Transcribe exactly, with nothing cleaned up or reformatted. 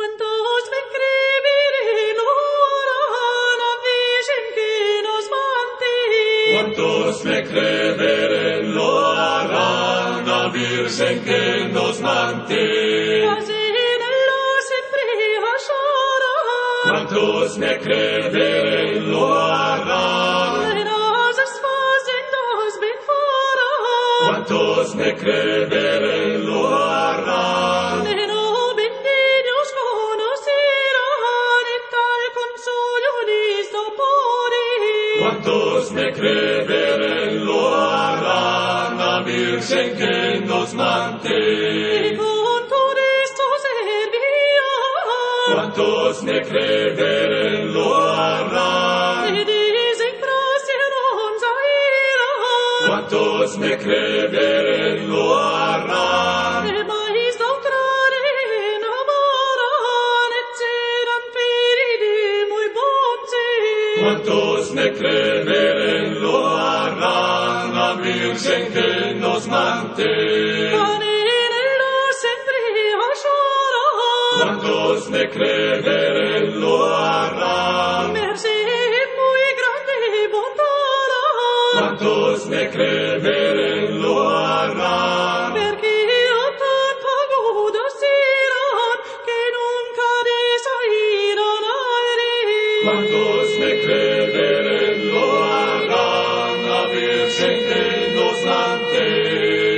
¿Cuántos me creerán, harán a virgen que nos mantiene? ¿Cuántos me creerán, lo harán a virgen que nos mantiene? ¿Cuántos me creerán, lo harán? ¿Cuántos me creerán, lo harán? ¿Cuántos me creerán, lo harán a virgen que nos mantiene? ¿Cuántos me creerán, lo harán? ¿Cuántos me creerán, lo harán? ¿Cuántos me creerán, lo harán a virgen que nos mantiene? ¿Cuántos me creerán, lo harán? ¿Cuántos me creerán, lo harán? ¿Cuántos me creerán, lo harán a virgen que nos mantiene?